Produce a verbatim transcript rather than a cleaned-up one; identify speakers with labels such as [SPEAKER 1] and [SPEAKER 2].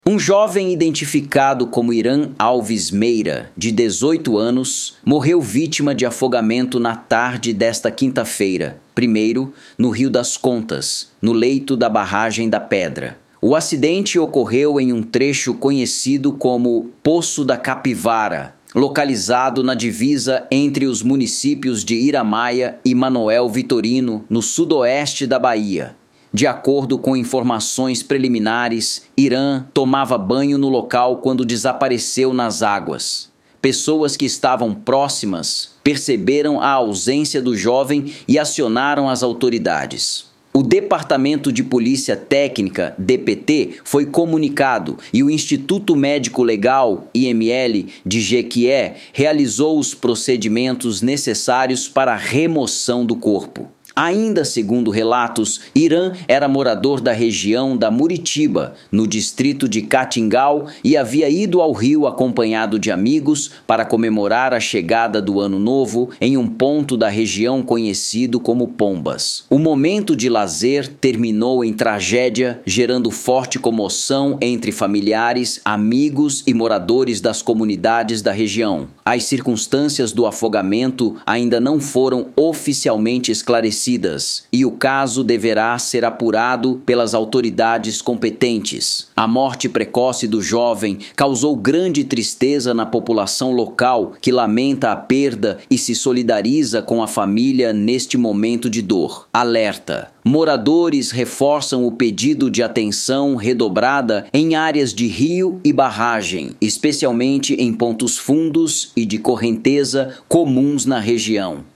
[SPEAKER 1] Um jovem identificado como Irã Alves Meira, de dezoito anos, morreu vítima de afogamento na tarde desta quinta-feira, primeiro no Rio das Contas, no leito da barragem da Pedra. O acidente ocorreu em um trecho conhecido como Poço da Capivara, localizado na divisa entre os municípios de Iramaia e Manoel Vitorino, no sudoeste da Bahia. De acordo com informações preliminares, Irã tomava banho no local quando desapareceu nas águas. Pessoas que estavam próximas perceberam a ausência do jovem e acionaram as autoridades. O Departamento de Polícia Técnica, D P T, foi comunicado e o Instituto Médico Legal, I M L, de Jequié, realizou os procedimentos necessários para a remoção do corpo. Ainda segundo relatos, Irã era morador da região da Muritiba, no distrito de Catingal, e havia ido ao Rio acompanhado de amigos para comemorar a chegada do Ano Novo em um ponto da região conhecido como Pombas. O momento de lazer terminou em tragédia, gerando forte comoção entre familiares, amigos e moradores das comunidades da região. As circunstâncias do afogamento ainda não foram oficialmente esclarecidas e o caso deverá ser apurado pelas autoridades competentes. A morte precoce do jovem causou grande tristeza na população local, que lamenta a perda e se solidariza com a família neste momento de dor. Alerta: moradores reforçam o pedido de atenção redobrada em áreas de rio e barragem, especialmente em pontos fundos e de correnteza comuns na região.